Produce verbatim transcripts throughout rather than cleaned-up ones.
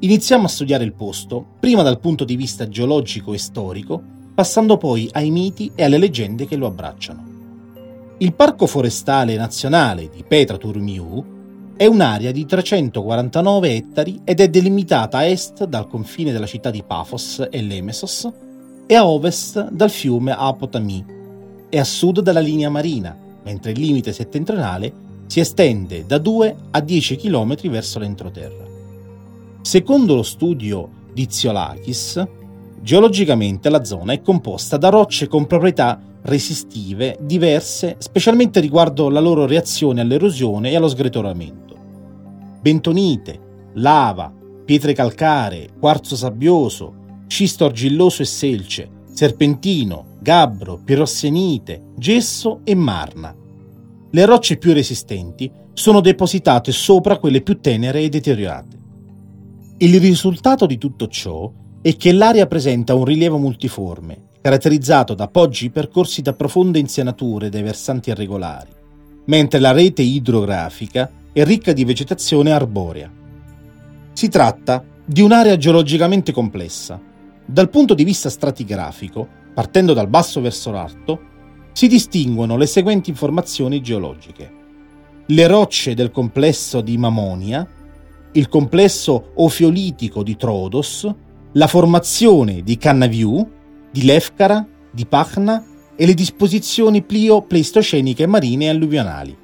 Iniziamo a studiare il posto, prima dal punto di vista geologico e storico, passando poi ai miti e alle leggende che lo abbracciano. Il Parco Forestale Nazionale di Petra Turmiu è un'area di trecentoquarantanove ettari ed è delimitata a est dal confine della città di Paphos e Lemesos e a ovest dal fiume Apotami e a sud dalla linea marina, mentre il limite settentrionale si estende da due a dieci chilometri verso l'entroterra. Secondo lo studio di Tsiolakis, geologicamente la zona è composta da rocce con proprietà resistive diverse, specialmente riguardo la loro reazione all'erosione e allo sgretolamento. Bentonite, lava, pietre calcaree, quarzo sabbioso, scisto argilloso e selce, serpentino, gabbro, pirossenite, gesso e marna. Le rocce più resistenti sono depositate sopra quelle più tenere e deteriorate. Il risultato di tutto ciò è che l'area presenta un rilievo multiforme, caratterizzato da poggi percorsi da profonde insenature dai versanti irregolari, mentre la rete idrografica è ricca di vegetazione arborea. Si tratta di un'area geologicamente complessa. Dal punto di vista stratigrafico, partendo dal basso verso l'alto, si distinguono le seguenti informazioni geologiche. Le rocce del complesso di Mamonia, il complesso ofiolitico di Troodos, la formazione di Cannaviu, di Lefkara, di Pachna e le disposizioni plio-pleistoceniche marine e alluvionali.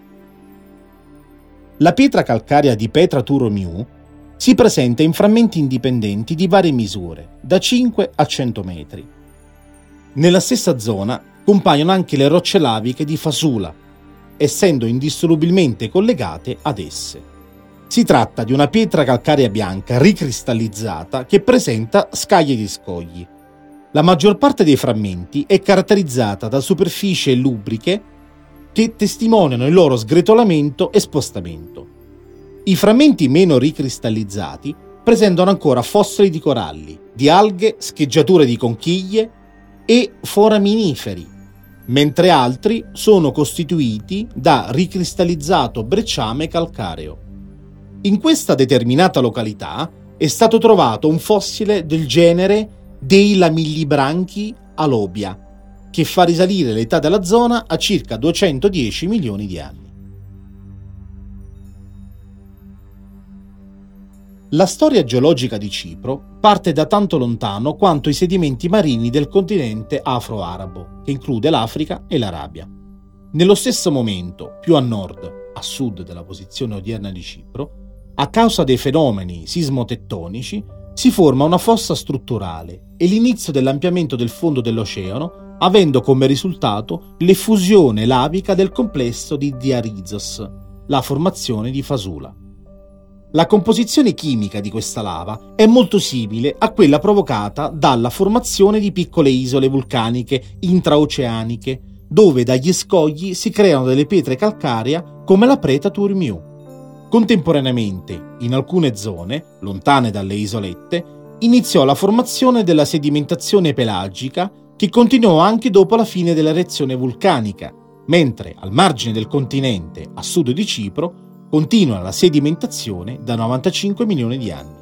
La pietra calcarea di Petra Turmiu si presenta in frammenti indipendenti di varie misure, da cinque a cento metri. Nella stessa zona compaiono anche le rocce laviche di Fasula, essendo indissolubilmente collegate ad esse. Si tratta di una pietra calcarea bianca ricristallizzata che presenta scaglie di scogli. La maggior parte dei frammenti è caratterizzata da superfici lubriche che testimoniano il loro sgretolamento e spostamento. I frammenti meno ricristallizzati presentano ancora fossili di coralli, di alghe, scheggiature di conchiglie e foraminiferi, mentre altri sono costituiti da ricristallizzato brecciame calcareo. In questa determinata località è stato trovato un fossile del genere dei lamillibranchi alobia, che fa risalire l'età della zona a circa duecentodieci milioni di anni. La storia geologica di Cipro parte da tanto lontano quanto i sedimenti marini del continente afro-arabo, che include l'Africa e l'Arabia. Nello stesso momento, più a nord, a sud della posizione odierna di Cipro, a causa dei fenomeni sismotettonici, si forma una fossa strutturale e l'inizio dell'ampliamento del fondo dell'oceano, avendo come risultato l'effusione lavica del complesso di Diarizos, la formazione di Fasula. La composizione chimica di questa lava è molto simile a quella provocata dalla formazione di piccole isole vulcaniche intraoceaniche, dove dagli scogli si creano delle pietre calcaree come la Petra Turmiu. Contemporaneamente, in alcune zone, lontane dalle isolette, iniziò la formazione della sedimentazione pelagica che continuò anche dopo la fine dell'erezione vulcanica, mentre al margine del continente, a sud di Cipro, continua la sedimentazione da novantacinque milioni di anni.